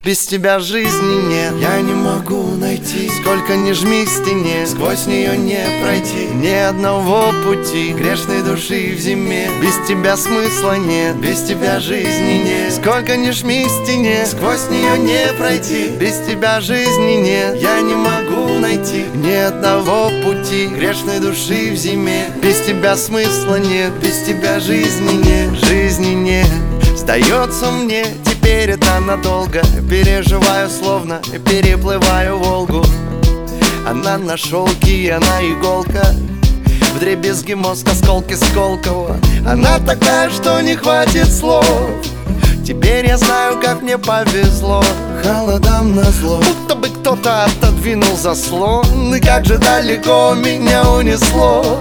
Без тебя жизни нет. Я не могу найти, Сколько ни жми к стене, сквозь нее не пройти ни одного пути грешной души в зиме. Без тебя смысла нет. Без тебя жизни нет. Сколько ни жми к стене, Сквозь нее не пройти без тебя жизни нет. я не могу найти Ни одного пути грешной души в зиме. без тебя смысла нет. Без тебя жизни нет. Жизни нет. Сдается мне, теперь это надолго. Переживаю, словно переплываю Волгу. Она на шелке, она иголка, вдребезги мозг, осколки Сколково. Она такая, что не хватит слов. Теперь я знаю, как мне повезло. Холодам назло, Будто бы кто-то отодвинул заслон. И как же далеко меня унесло.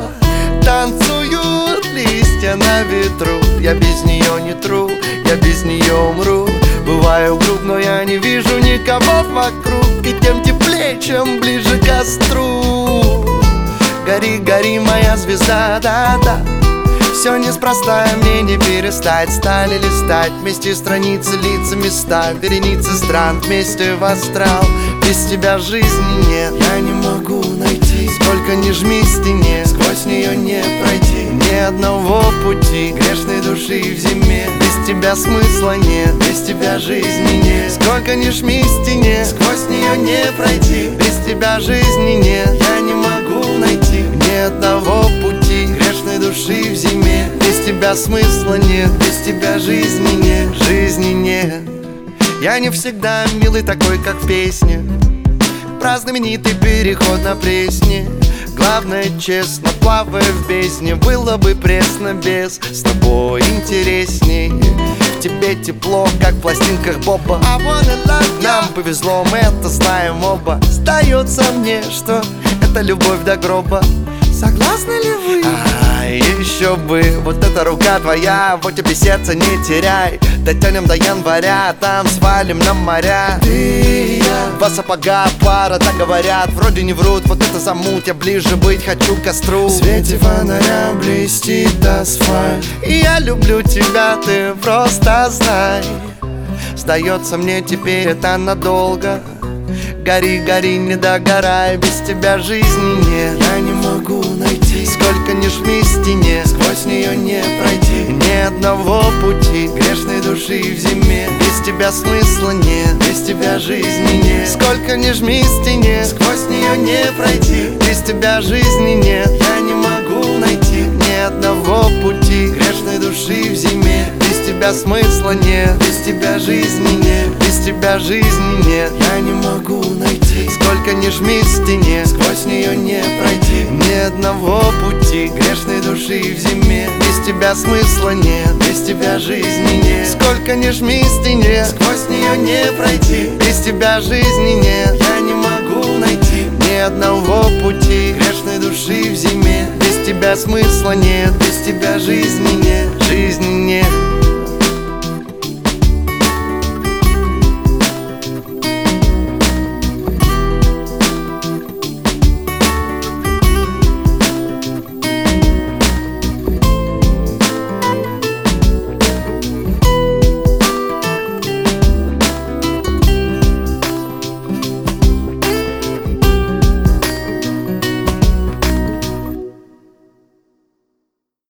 Танцуют листья на ветру. Я без нее не тру, я без нее умру. Бываю груб, но я не вижу никого вокруг. И тем теплее, чем ближе к костру. Гори, гори, моя звезда, да-да. Все неспроста, мне не перестать. Стали листать вместе страницы, лица, места, вереницы стран вместе в астрал. Без тебя жизни нет. я не могу найти Сколько ни жми к стене, сквозь нее не пройти ни одного пути грешной души в зиме. без тебя смысла нет. Без тебя жизни нет. Сколько ни жми к стене, Сквозь нее не пройти без тебя жизни нет. я не могу найти Ни одного пути грешной души в зиме. без тебя смысла нет. Без тебя жизни нет. Жизни нет. Я не всегда милый такой, как в песне, про знаменитый переход на Пресне. Главное, честно, плавая в бездне. Было бы пресно без, с тобой интересней. В тебе тепло, как в пластинках Боба. Нам повезло, мы это знаем оба. Сдается мне, что это любовь до гроба. Согласны ли вы? Еще бы, вот эта рука твоя, вот тебе сердце не теряй. Дотянем до января, там свалим на моря. Ты и я, Два сапога, пара, так говорят, вроде не врут. Вот это замут, я ближе быть хочу к костру. в свете фонаря блестит асфальт. И я люблю тебя, ты просто знай. Сдается мне теперь это надолго. Гори, гори, не догорай, без тебя жизни нет. Я не могу найти Сколько ни жми к стене, сквозь нее не пройти ни одного пути грешной души в зиме. без тебя смысла нет. Без тебя жизни нет. Сколько ни жми к стене, Сквозь нее не пройти без тебя жизни нет. я не могу найти Ни одного пути грешной души в зиме. без тебя смысла нет. Без тебя жизни нет. Без тебя жизни нет. Я не могу найти Сколько ни жми к стене, сквозь нее не пройти ни одного пути грешной души в зиме. без тебя смысла нет. Без тебя жизни нет. Сколько ни жми к стене, Сквозь нее не пройти без тебя жизни нет. я не могу найти Ни одного пути грешной души в зиме. без тебя смысла нет. Без тебя жизни нет. Жизни нет.